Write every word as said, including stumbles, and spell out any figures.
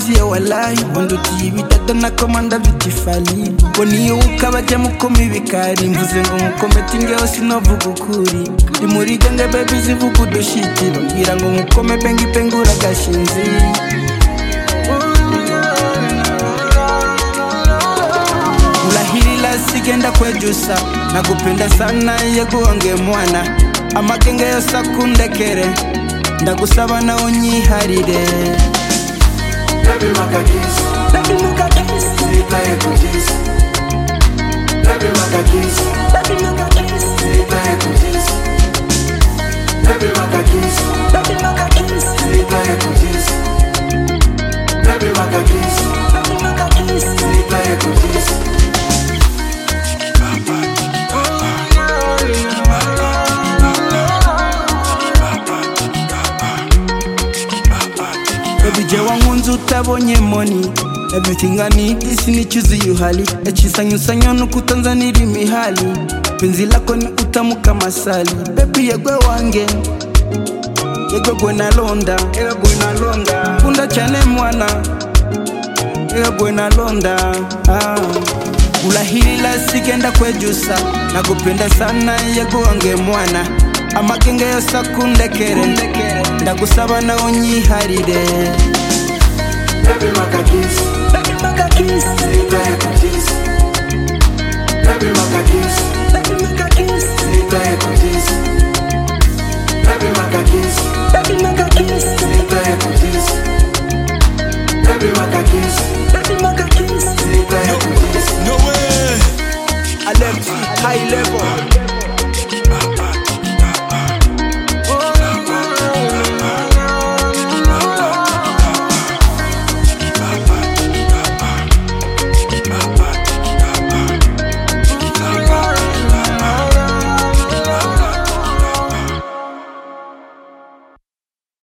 ya wallahi Wando tibitata na komanda bitifali Waniyo ukabaje mukome bikari Mvuze ngo mukome tingeho sinovuga ukuri Ndi muri gange baby zivuga udushiti Bambwira ngo mukome pengi pengura gashinzi Ulahirila sigenda kwejusa Nakupenda sana yego wange mwana Amakenge yosa kundekere Ndagusaba na unyiharire Baby makakis Baby makakis Nitaye kujis Baby makakis Baby makakis Nitaye kujis Baby makakis Baby makakis Nitaye kujis Baby makakis Baby makakis Nitaye kujis Baby jewa ngunzu utabonye money Everything I need is nichuzi yuhali Echisanyo sanyo nukutanzaniri imihali Penzi lako ni utamu kama sali Baby yegwe wange Yegwe gwe na londa Yegwe gwe na londa Kunda chane mwana Yegwe gwe na londa ah. Ulahirila sigenda kwejusa Nakupenda sana yegwe wange mwana Amakenge yosa kundekere Ndagusaba na unyiharire Baby makakis Baby makakis Nitaye kujis Baby makakis Baby makakis Nitaye kujis Baby makakis Baby makakis Nitaye kujis Baby makakis Baby makakis Nitaye kujis No way Alex, high level